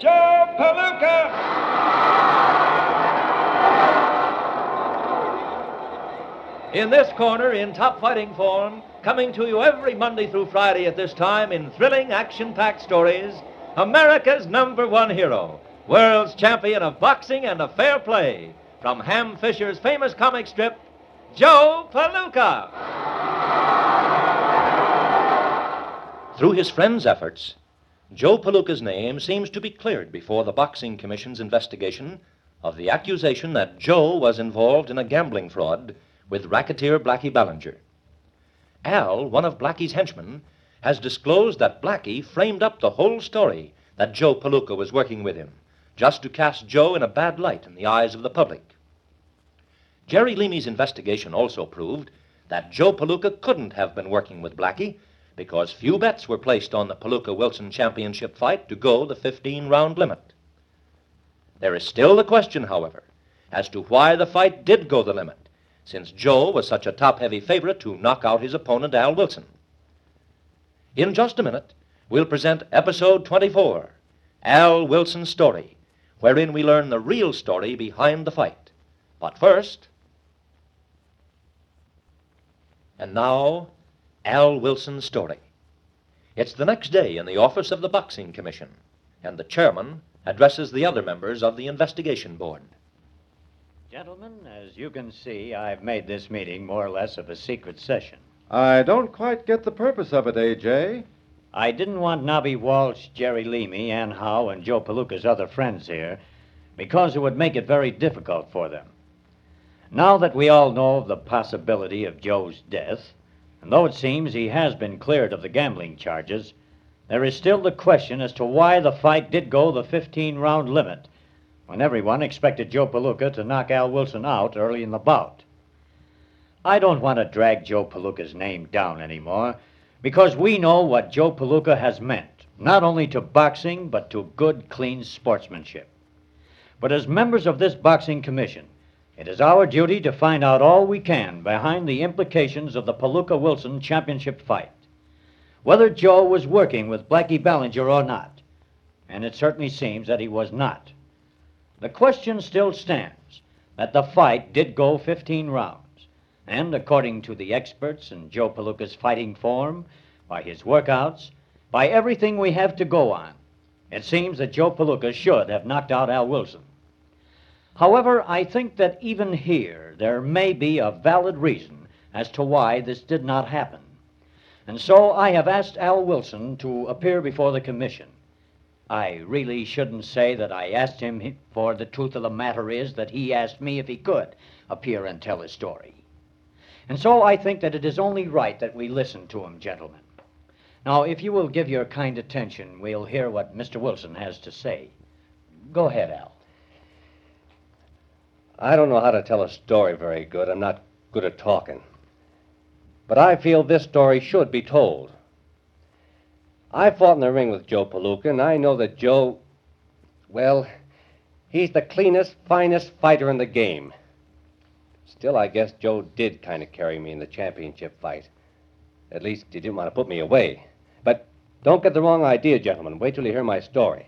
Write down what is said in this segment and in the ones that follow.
Joe Palooka. In this corner, in top fighting form, coming to you every Monday through Friday at this time in thrilling, action-packed stories, America's #1 hero, world's champion of boxing and of fair play, from Ham Fisher's famous comic strip, Joe Palooka. Through his friends' efforts, Joe Palooka's name seems to be cleared before the Boxing Commission's investigation of the accusation that Joe was involved in a gambling fraud with racketeer Blackie Ballinger. Al, one of Blackie's henchmen, has disclosed that Blackie framed up the whole story that Joe Palooka was working with him, just to cast Joe in a bad light in the eyes of the public. Jerry Leamy's investigation also proved that Joe Palooka couldn't have been working with Blackie because few bets were placed on the Palooka-Wilson championship fight to go the 15-round limit. There is still the question, however, as to why the fight did go the limit, since Joe was such a top-heavy favorite to knock out his opponent, Al Wilson. In just a minute, we'll present episode 24, Al Wilson's Story, wherein we learn the real story behind the fight. But first... And now, Al Wilson's story. It's the next day in the office of the Boxing Commission, and the chairman addresses the other members of the investigation board. Gentlemen, as you can see, I've made this meeting more or less of a secret session. I don't quite get the purpose of it, A.J. I didn't want Nobby Walsh, Jerry Leamy, Ann Howe, and Joe Palooka's other friends here because it would make it very difficult for them. Now that we all know of the possibility of Joe's death, and though it seems he has been cleared of the gambling charges, there is still the question as to why the fight did go the 15-round limit when everyone expected Joe Palooka to knock Al Wilson out early in the bout. I don't want to drag Joe Palooka's name down anymore because we know what Joe Palooka has meant, not only to boxing, but to good, clean sportsmanship. But as members of this boxing commission, it is our duty to find out all we can behind the implications of the Palooka-Wilson championship fight, whether Joe was working with Blackie Ballinger or not, and it certainly seems that he was not. The question still stands that the fight did go 15 rounds, and according to the experts in Joe Palooka's fighting form, by his workouts, by everything we have to go on, it seems that Joe Palooka should have knocked out Al Wilson. However, I think that even here there may be a valid reason as to why this did not happen. And so I have asked Al Wilson to appear before the commission. I really shouldn't say that I asked him, for the truth of the matter is that he asked me if he could appear and tell his story. And so I think that it is only right that we listen to him, gentlemen. Now, if you will give your kind attention, we'll hear what Mr. Wilson has to say. Go ahead, Al. I don't know how to tell a story very good. I'm not good at talking. But I feel this story should be told. I fought in the ring with Joe Palooka, and I know that Joe, well, he's the cleanest, finest fighter in the game. Still, I guess Joe did kind of carry me in the championship fight. At least, he didn't want to put me away. But don't get the wrong idea, gentlemen. Wait till you hear my story.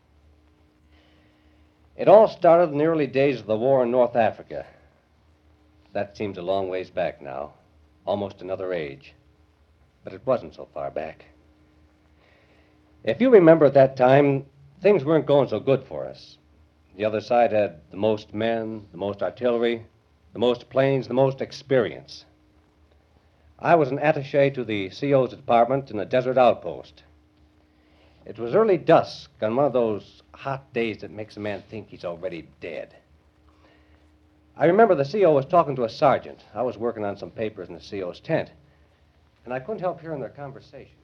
It all started in the early days of the war in North Africa. That seems a long ways back now, almost another age. But it wasn't so far back. If you remember at that time, things weren't going so good for us. The other side had the most men, the most artillery, the most planes, the most experience. I was an attaché to the CO's department in a desert outpost. It was early dusk on one of those hot days that makes a man think he's already dead. I remember the CO was talking to a sergeant. I was working on some papers in the CO's tent, and I couldn't help hearing their conversation.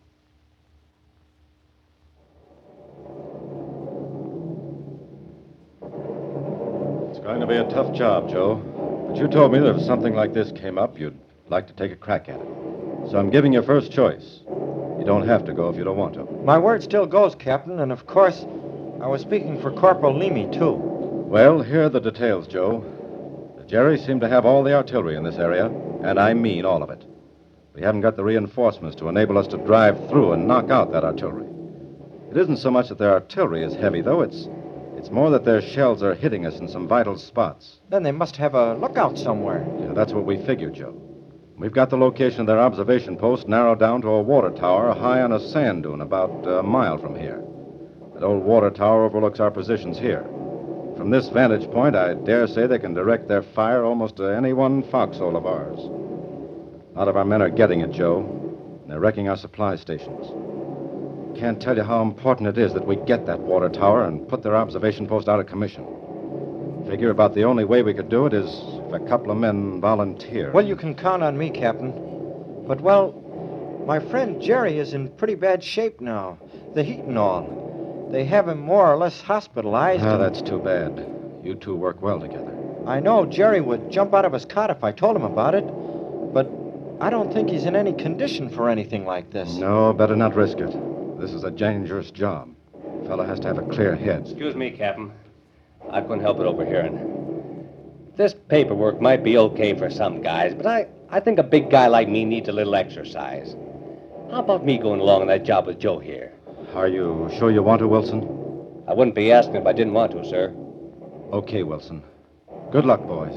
It's going to be a tough job, Joe. But you told me that if something like this came up, you'd like to take a crack at it. So I'm giving you first choice. You don't have to go if you don't want to. My word still goes, Captain, and of course, I was speaking for Corporal Leamy, too. Well, here are the details, Joe. The Jerry seemed to have all the artillery in this area, and I mean all of it. We haven't got the reinforcements to enable us to drive through and knock out that artillery. It isn't so much that their artillery is heavy, though. It's more that their shells are hitting us in some vital spots. Then they must have a lookout somewhere. Yeah, that's what we figured, Joe. We've got the location of their observation post narrowed down to a water tower high on a sand dune about a mile from here. That old water tower overlooks our positions here. From this vantage point, I dare say they can direct their fire almost to any one foxhole of ours. A lot of our men are getting it, Joe. They're wrecking our supply stations. Can't tell you how important it is that we get that water tower and put their observation post out of commission. Figure about the only way we could do it is if a couple of men volunteer. Well, you can count on me, Captain. But, well, my friend Jerry is in pretty bad shape now. The heat and all. They have him more or less hospitalized. Ah, that's too bad. You two work well together. I know Jerry would jump out of his cot if I told him about it. But I don't think he's in any condition for anything like this. No, better not risk it. This is a dangerous job. A fellow has to have a clear head. Excuse me, Captain. I couldn't help it overhearing. This paperwork might be okay for some guys, but I think a big guy like me needs a little exercise. How about me going along on that job with Joe here? Are you sure you want to, Wilson? I wouldn't be asking if I didn't want to, sir. Okay, Wilson. Good luck, boys.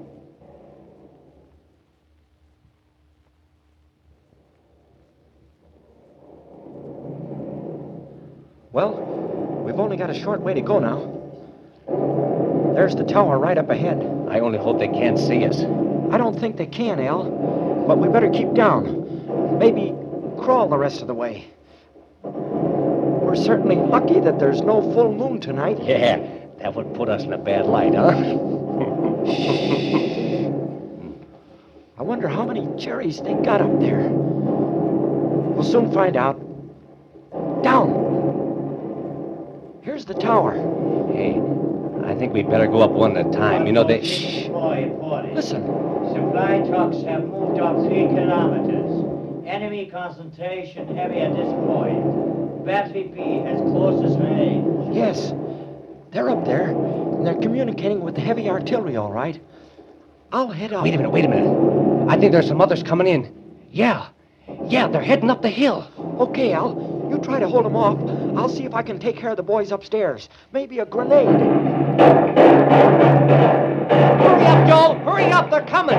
Well, we've only got a short way to go now. There's the tower right up ahead. I only hope they can't see us. I don't think they can, Al. But we better keep down. Maybe crawl the rest of the way. We're certainly lucky that there's no full moon tonight. Yeah, that would put us in a bad light, huh? I wonder how many Jerrys they got up there. We'll soon find out. Down! Here's the tower. Hey, I think we'd better go up one at a time. You know, they... Shh. Listen. Supply trucks have moved up 3 kilometers. Enemy concentration heavy at this point. Battery P has closest range. Yes. They're up there, and they're communicating with the heavy artillery, all right. I'll head up. Wait a minute. I think there's some others coming in. Yeah, they're heading up the hill. Okay, Al. You try to hold them off. I'll see if I can take care of the boys upstairs. Maybe a grenade. Hurry up, Joe! Hurry up, they're coming!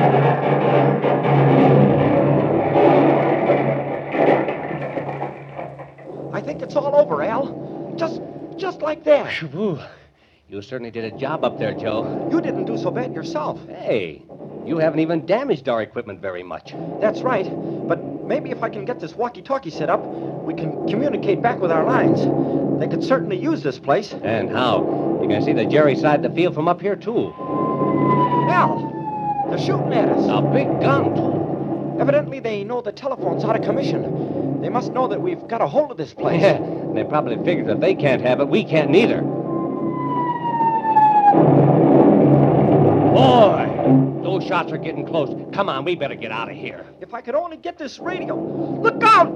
I think it's all over, Al. Just like that. Whew. You certainly did a job up there, Joe. You didn't do so bad yourself. Hey, you haven't even damaged our equipment very much. That's right. But maybe if I can get this walkie-talkie set up, we can communicate back with our lines. They could certainly use this place. And how? You can see the Jerry side of the field from up here, too. Al, they're shooting at us. A big gun, too. Evidently, they know the telephone's out of commission. They must know that we've got a hold of this place. Yeah, they probably figured that they can't have it, we can't neither. Boy, those shots are getting close. Come on, we better get out of here. If I could only get this radio. Look out!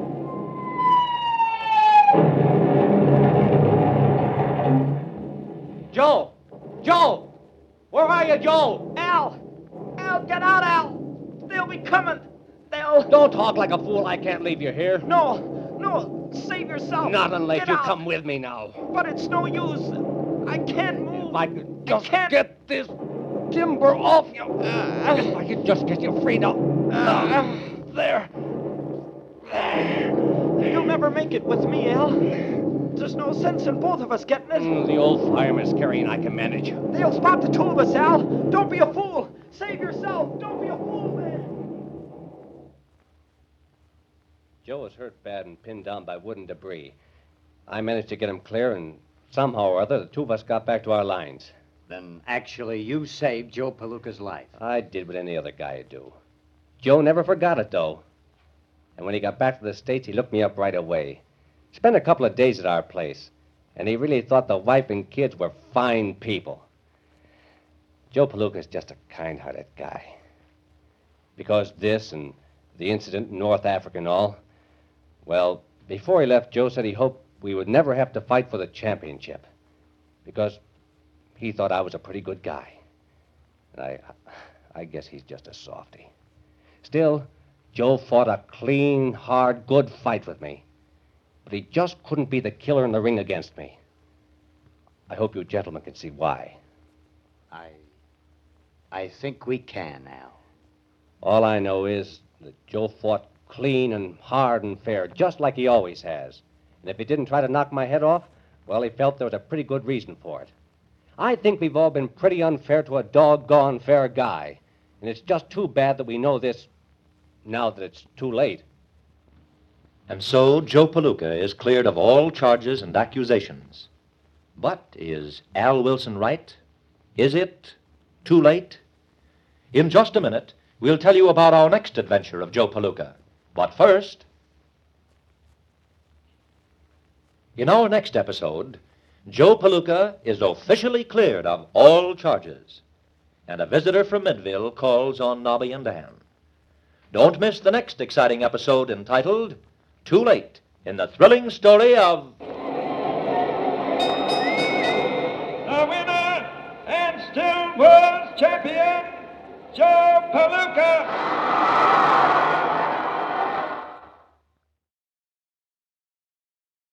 Joe! Where are you, Joe? Al, get out, Al! They'll be coming. They'll... Don't talk like a fool. I can't leave you here. No, save yourself. Not unless Get you out. come with me now. But it's no use. I can't move. If I could just can't. get this timber off you. If I could just get you free now. There. You'll never make it with me, Al. There's no sense in both of us getting it. The old fireman's carrying I can manage. They'll spot the two of us, Al. Don't be a fool. Save yourself. Don't be a fool, man. Joe was hurt bad and pinned down by wooden debris. I managed to get him clear, and somehow or other, the two of us got back to our lines. Then actually you saved Joe Palooka's life. I did what any other guy would do. Joe never forgot it, though. And when he got back to the States, he looked me up right away. Spent a couple of days at our place, and he really thought the wife and kids were fine people. Joe Palooka's just a kind-hearted guy. Because this and the incident in North Africa and all, well, before he left, Joe said he hoped we would never have to fight for the championship. Because he thought I was a pretty good guy. And I guess he's just a softy. Still, Joe fought a clean, hard, good fight with me. but he just couldn't be the killer in the ring against me. I hope you gentlemen can see why. I think we can, Al. All I know is that Joe fought clean and hard and fair, just like he always has. And if he didn't try to knock my head off, well, he felt there was a pretty good reason for it. I think we've all been pretty unfair to a doggone fair guy. And it's just too bad that we know this now that it's too late. And so Joe Palooka is cleared of all charges and accusations. But is Al Wilson right? Is it too late? In just a minute, we'll tell you about our next adventure of Joe Palooka. But first, in our next episode, Joe Palooka is officially cleared of all charges, and a visitor from Midville calls on Nobby and Ann. Don't miss the next exciting episode entitled Too Late, in the thrilling story of The winner and still world champion, Joe Palooka.